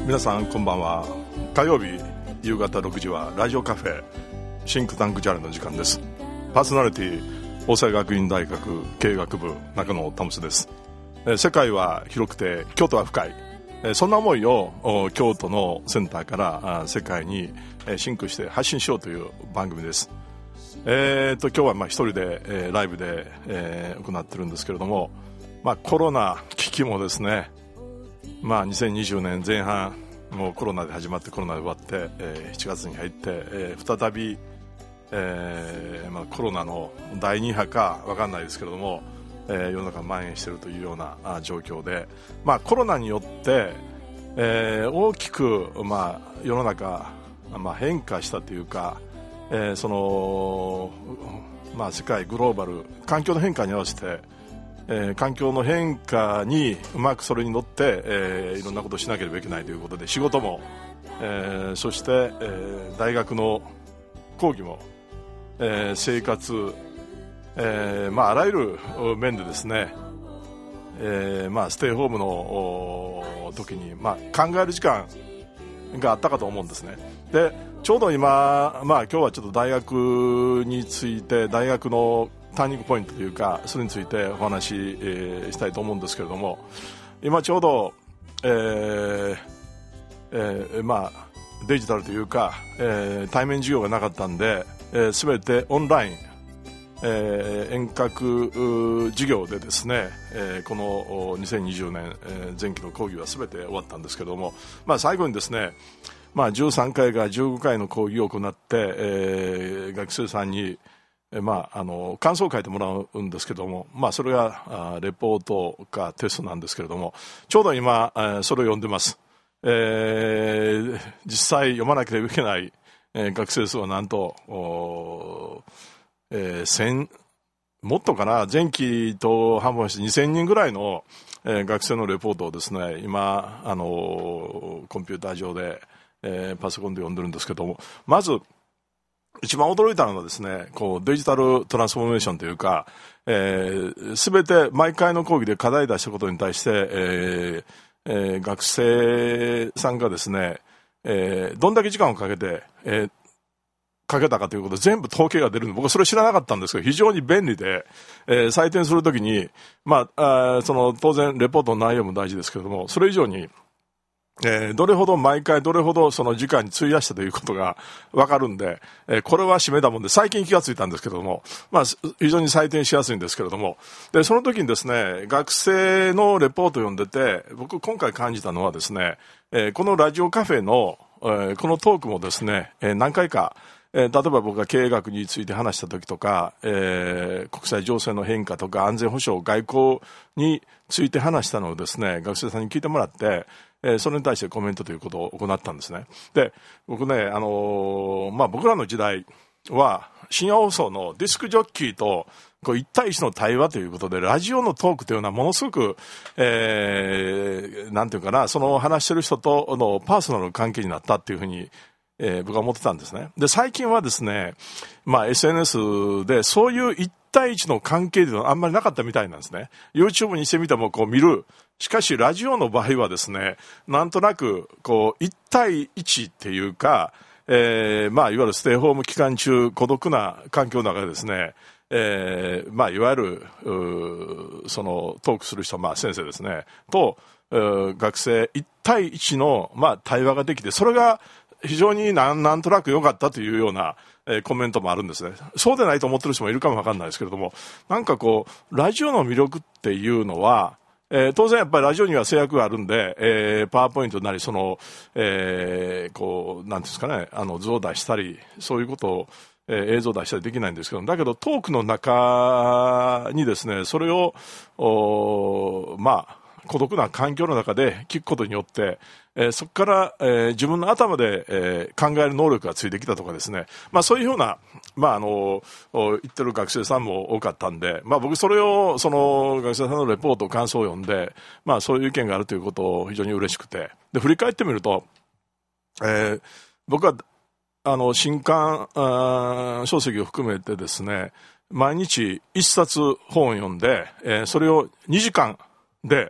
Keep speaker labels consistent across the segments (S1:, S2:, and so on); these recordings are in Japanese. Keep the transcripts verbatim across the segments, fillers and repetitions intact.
S1: 皆さんこんばんは。火曜日夕方ろくじはラジオカフェシンクタンクジャールの時間です。パーソナリティ大阪学院大学経営学部中野タムスです。世界は広くて京都は深い、そんな思いを京都のセンターから世界にシンクして発信しようという番組です。えー、と今日はまあ一人で、えー、ライブで、えー、行ってるんですけれども、まあ、コロナ危機もですね、まあ、にせんにじゅうねんぜん半もうコロナで始まってコロナで終わって、えー、しちがつに入って、えー、再び、えーまあ、コロナのだいに波か分かんないですけれども、えー、世の中蔓延しているというようなあ状況で、まあ、コロナによって、えー、大きく、まあ、世の中、まあ、変化したというか、えーそのまあ、世界グローバル環境の変化に合わせて、えー、環境の変化にうまくそれに乗って、えー、いろんなことをしなければいけないということで、仕事も、えー、そして、えー、大学の講義も、えー、生活、えーまあ、あらゆる面でですね、えーまあ、ステイホームの時に、まあ、考える時間があったかと思うんですね。でちょうど今、まあ、今日はちょっと大学について、大学のターニングポイントというか、それについてお話し、えー、したいと思うんですけれども、今ちょうど、えーえーまあ、デジタルというか、えー、対面授業がなかったんで、えー、全てオンライン、えー、遠隔授業でですね、えー、このにせんにじゅうねん、えー、前期の講義は全て終わったんですけども、まあ、最後にですね、まあ、じゅうさんかいからじゅうごかいの講義を行って、えー、学生さんに、えーまあ、あの感想を書いてもらうんですけども、まあ、それがあレポートかテストなんですけれども、ちょうど今、えー、それを読んでます。えー、実際読まなければいけない、えー、学生数はなんと、えー、せんもっとかな、前期と半分してにせんにんぐらいの、えー、学生のレポートをですね、今あのコンピューター上で、えー、パソコンで読んでるんですけども、まず一番驚いたのはですね、こうデジタルトランスフォーメーションというか、えー、全て毎回の講義で課題出したことに対して、えーえー、学生さんがですね、えー、どんだけ時間をかけて、えーかけたかということで全部統計が出るの。僕はそれ知らなかったんですけど、非常に便利で、えー、採点するときに、まあ、あその当然レポートの内容も大事ですけれども、それ以上に、えー、どれほど毎回どれほどその時間に費やしたということが分かるんで、えー、これは締めだもんで最近気がついたんですけれども、まあ、非常に採点しやすいんですけれども、でその時にですね、学生のレポートを読んでて、僕今回感じたのはですね、えー、このラジオカフェの、えー、このトークもですね、えー、何回かえー、例えば僕が経営学について話した時とか、えー、国際情勢の変化とか安全保障外交について話したのをですね、学生さんに聞いてもらって、えー、それに対してコメントということを行ったんですね。で僕ね、あのーまあ、僕らの時代は深夜放送のディスクジョッキーとこう一対一の対話ということで、ラジオのトークというのはものすごく、えー、なんていうかな、その話してる人とのパーソナルの関係になったっていうふうにえー、僕は思ってたんですね。で最近はですね、まあ、エスエヌエス でそういう一対一の関係というのはあんまりなかったみたいなんですね。 YouTube にしてみてもこう見る。しかしラジオの場合はですね、なんとなくこう一対一っていうか、えーまあ、いわゆるステイホーム期間中孤独な環境の中でですね、えーまあ、いわゆるそのトークする人、まあ、先生ですねと、えー、学生一対一の、まあ、対話ができて、それが非常になん、なんとなく良かったというような、えー、コメントもあるんですね。そうでないと思ってる人もいるかもわかんないですけれども、なんかこうラジオの魅力っていうのは、えー、当然やっぱりラジオには制約があるんで、えー、パワーポイントなりその、えー、こうなんですかね、あの図を出したりそういうことを、えー、映像を出したりできないんですけど、だけどトークの中にですね、それをまあ孤独な環境の中で聞くことによって、えー、そこから、えー、自分の頭で、えー、考える能力がついてきたとかですね、まあ、そういうふうな、まあ、あの言ってる学生さんも多かったんで、まあ、僕それをその学生さんのレポート感想を読んで、まあ、そういう意見があるということを非常に嬉しくて、で振り返ってみると、えー、僕はあの新刊書籍を含めてですね、毎日一冊本を読んで、えー、それをにじかんで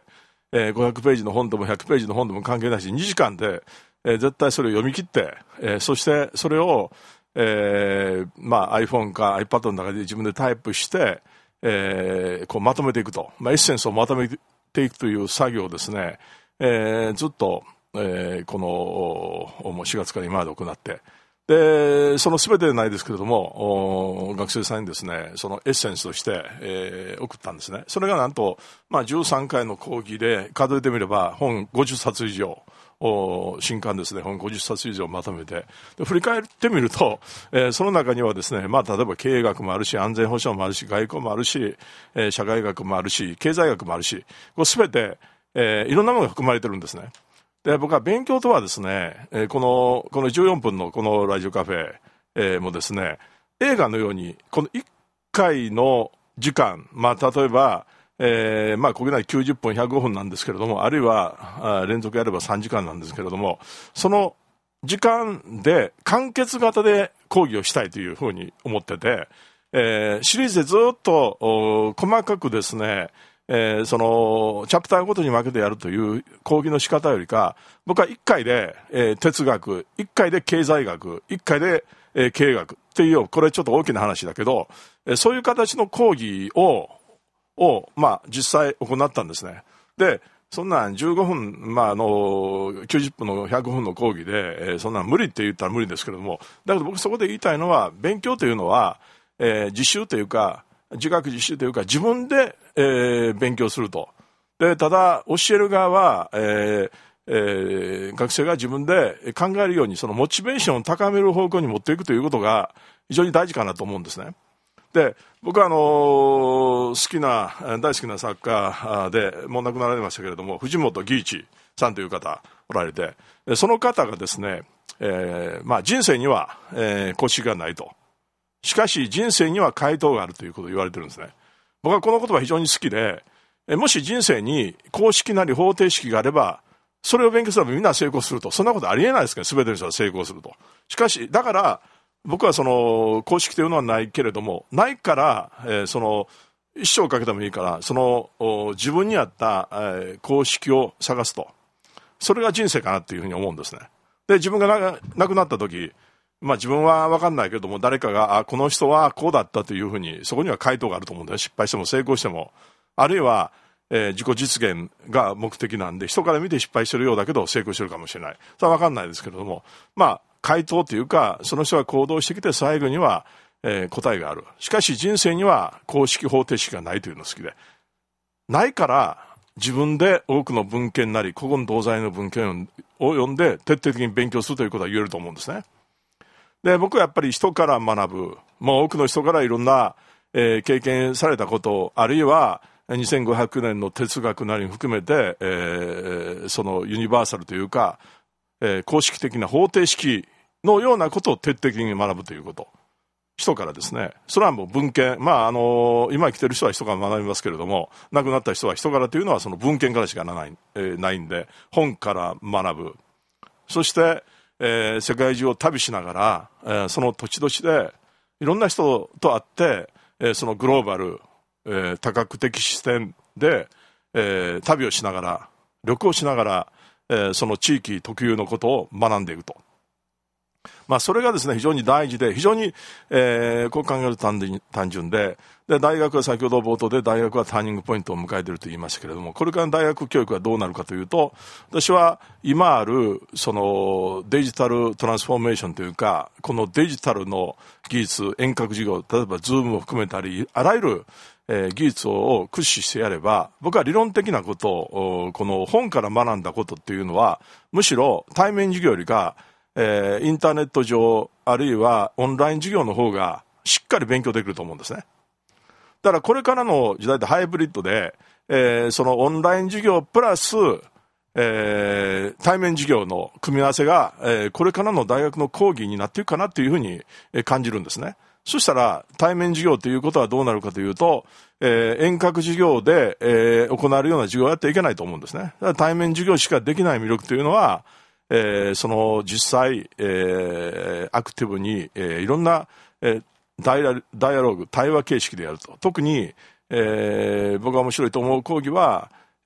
S1: えー、ごひゃくページの本でもひゃくページの本でも関係ないし、にじかんで、えー、絶対それを読み切って、えー、そしてそれを、えーまあ、iPhone か iPad の中で自分でタイプして、えー、こうまとめていくと、まあ、エッセンスをまとめていくという作業をですね、えー、ずっと、えー、このしがつから今まで行って、でその全てでないですけれども、学生さんにですね、そのエッセンスとして、えー、送ったんですね。それがなんと、まあ、じゅうさんかいの講義で数えてみれば本ごじゅっさつ以上、新刊ですね、本ごじゅっさつ以上まとめて、で振り返ってみると、えー、その中にはですね、まあ、例えば経営学もあるし、安全保障もあるし、外交もあるし、えー、社会学もあるし、経済学もあるし、これ全て、えー、いろんなものが含まれてるんですね。で僕は勉強とはですね、えー、このこのじゅうよんぷんのこのラジオカフェ、えー、もですね、映画のようにこのいっかいの時間、まあ、例えば、えーまあ、国内きゅうじゅっぷんひゃくごふんなんですけれども、あるいはあ連続やればさんじかんなんですけれども、その時間で完結型で講義をしたいというふうに思ってて、えー、シリーズでずっと細かくですね、えー、そのチャプターごとに分けてやるという講義の仕方よりか、僕はいっかいで、えー、哲学、いっかいで経済学、いっかいで、えー、経営学っていう、これちょっと大きな話だけど、えー、そういう形の講義をを、まあ、実際行ったんですね。でそんなんじゅうごふん、まあ、あのきゅうじゅっぷんのひゃくふんの講義で、えー、そんなん無理って言ったら無理ですけれども、だけど僕そこで言いたいのは、勉強というのは、えー、自習というか自学自習というか自分で、えー、勉強すると。でただ教える側は、えーえー、学生が自分で考えるようにそのモチベーションを高める方向に持っていくということが非常に大事かなと思うんですね。で僕はあのー、好きな大好きな作家でもう亡くなられましたけれども、藤本義一さんという方おられて、その方がですね、えーまあ、人生には、えー、公式がないと、しかし人生には回答があるということを言われてるんですね。僕はこの言葉非常に好きで、えもし人生に公式なり方程式があればそれを勉強すればみんな成功すると、そんなことありえないですから、全ての人が成功すると。しかしだから僕はその公式というのはないけれども、ないから、えー、その一生かけてもいいからその自分に合った、えー、公式を探すと、それが人生かなっていうふうに思うんですね。で自分がな亡くなった時、まあ、自分は分かんないけれども誰かがあこの人はこうだったというふうにそこには回答があると思うんだよ。失敗しても成功しても、あるいは、えー、自己実現が目的なんで、人から見て失敗してるようだけど成功してるかもしれない、それは分かんないですけれども、まあ回答というかその人が行動してきて最後には、えー、答えがある。しかし人生には公式方程式がないというのが好きで、ないから自分で多くの文献なり古今東西の文献を読んで徹底的に勉強するということは言えると思うんですね。で僕はやっぱり人から学ぶ、もう多くの人からいろんな、えー、経験されたこと、あるいはにせんごひゃくねんの哲学なりに含めて、えー、そのユニバーサルというか、えー、公式的な方程式のようなことを徹底的に学ぶということ、人からですね。それはもう文献、まああのー、今生きてる人は人から学びますけれども、亡くなった人は人からというのはその文献からしかならない、えー、ないんで、本から学ぶ。そして、えー、世界中を旅しながら、えー、その土地土地でいろんな人と会って、えー、そのグローバル、えー、多角的視点で、えー、旅をしながら、旅行しながら、えー、その地域特有のことを学んでいくと。まあ、それがですね非常に大事で、非常に、えー、こう考えると単純で、で大学は先ほど冒頭で大学はターニングポイントを迎えていると言いましたけれども、これからの大学教育はどうなるかというと、私は今あるそのデジタルトランスフォーメーションというか、このデジタルの技術、遠隔授業、例えば Zoom を含めたりあらゆるえー、技術を駆使してやれば、僕は理論的なことをこの本から学んだことっていうのはむしろ対面授業よりか、えー、インターネット上あるいはオンライン授業の方がしっかり勉強できると思うんですね。だからこれからの時代でハイブリッドで、えー、そのオンライン授業プラス、えー、対面授業の組み合わせが、えー、これからの大学の講義になっていくかなというふうに感じるんですね。そしたら対面授業ということはどうなるかというと、えー、遠隔授業で、えー、行われるような授業をやっていけないと思うんですね。だから対面授業しかできない魅力というのは、えー、その実際、えー、アクティブに、えー、いろんな、えー、ダイア、ダイアログ対話形式でやると。特に、えー、僕が面白いと思う講義は、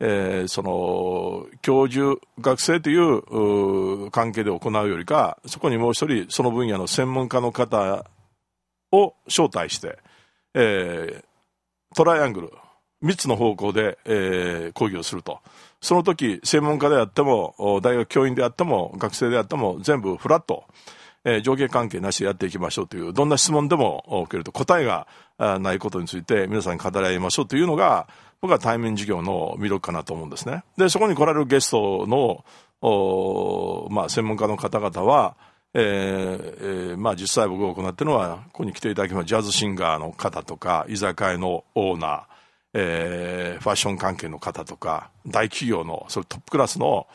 S1: えー、その教授学生という関係で行うよりか、そこにもう一人その分野の専門家の方を招待して、えー、トライアングルみっつの方向で、えー、講義をすると。その時専門家であっても大学教員であっても学生であっても全部フラット、えー、上下関係なしでやっていきましょうという、どんな質問でも受けると答えがないことについて皆さんに語り合いましょうというのが、僕は対面授業の魅力かなと思うんですね。で、そこに来られるゲストの、まあ、専門家の方々は、えーえーまあ、実際僕が行っているのは、ここに来ていただきますジャズシンガーの方とか、居酒屋のオーナー、えー、ファッション関係の方とか、大企業のそれトップクラスの、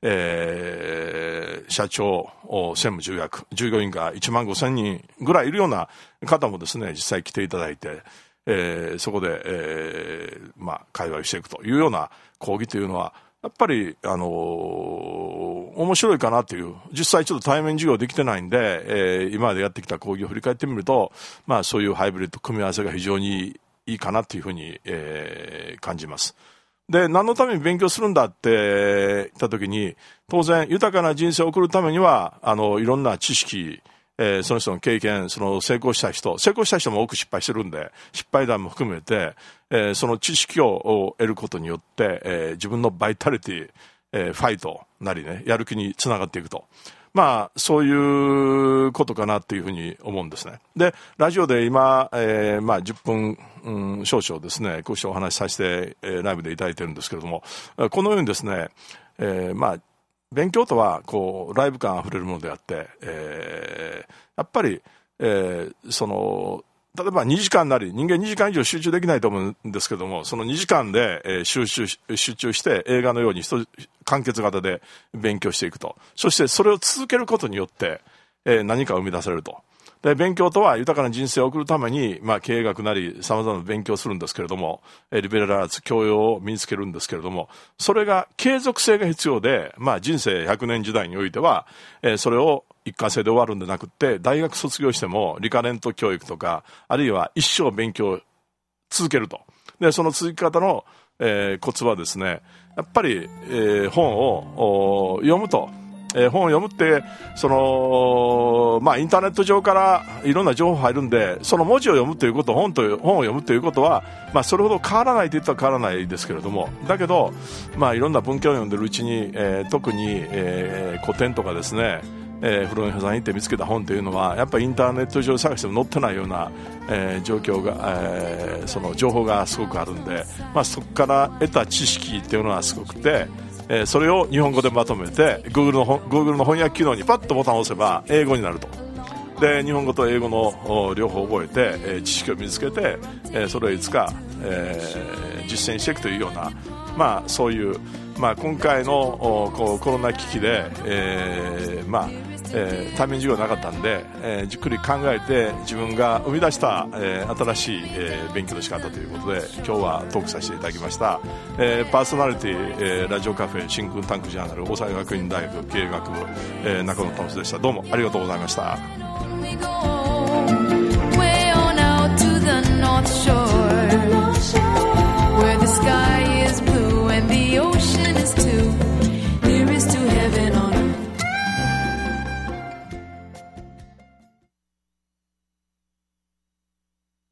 S1: えー、社長、専務重役、従業員がいちまんごせんにんぐらいいるような方もですね、実際来ていただいて、えー、そこで、えーまあ、会話をしていくというような講義というのは、やっぱり、あのー、面白いかなという、実際ちょっと対面授業できてないんで、えー、今までやってきた講義を振り返ってみると、まあ、そういうハイブリッド組み合わせが非常にいいかなというふうに、えー、感じます。で、何のために勉強するんだって言ったときに、当然豊かな人生を送るためには、あの、いろんな知識、えー、その人の経験、その成功した人、成功した人も多く失敗してるんで、失敗談も含めて、えー、その知識を得ることによって、えー、自分のバイタリティ、えー、ファイトなりね、やる気につながっていくと。まあ、そういうことかなっていうふうに思うんですね。で、ラジオで今、えー、まあ、じゅっぷん、うん、少々ですね、こうしてお話しさせて、えー、ライブでいただいてるんですけれども、このようにですね、えー、まあ、勉強とは、こう、ライブ感あふれるものであって、えー、やっぱり、えー、その、例えばにじかんなり、人間にじかん以上集中できないと思うんですけども、そのにじかんで、えー、集中、集中して映画のように完結型で勉強していくと。そしてそれを続けることによって、えー、何か生み出されると。で、勉強とは豊かな人生を送るために、まあ、経営学なり様々な勉強をするんですけれども、えー、リベラルアーツ、教養を身につけるんですけれども、それが継続性が必要で、まあ、人生ひゃくねん時代においては、えー、それを一過性で終わるんでなくって、大学卒業してもリカレント教育とか、あるいは一生勉強を続けると。で、その続き方の、えー、コツはですね、やっぱり、えー、本を読むと。えー、本を読むって、その、まあ、インターネット上からいろんな情報入るんで、その文字を読むということ、本という、本を読むということは、まあ、それほど変わらないと言ったら変わらないですけれども、だけど、まあ、いろんな文献を読んでるうちに、えー、特に、えー、古典とかですね、えー、古本屋さんに行って見つけた本というのはやっぱりインターネット上探しても載ってないような、えー、状況が、えー、その情報がすごくあるんで、まあ、そこから得た知識っていうのはすごくて、えー、それを日本語でまとめて Google の, Google の翻訳機能にパッとボタンを押せば英語になると。で、日本語と英語の両方覚えて、えー、知識を身につけて、えー、それをいつか、えー、実践していくというような、まあ、そういう、まあ、今回のこうコロナ危機で、えー、まあえー、対面授業なかったんで、えー、じっくり考えて自分が生み出した、えー、新しい、えー、勉強の仕方ということで今日はトークさせていただきました、えー、パーソナリティ、えー、ラジオカフェ真空タンクジャーナル大阪学院大学経営学部、えー、中野智でした。どうもありがとうございました。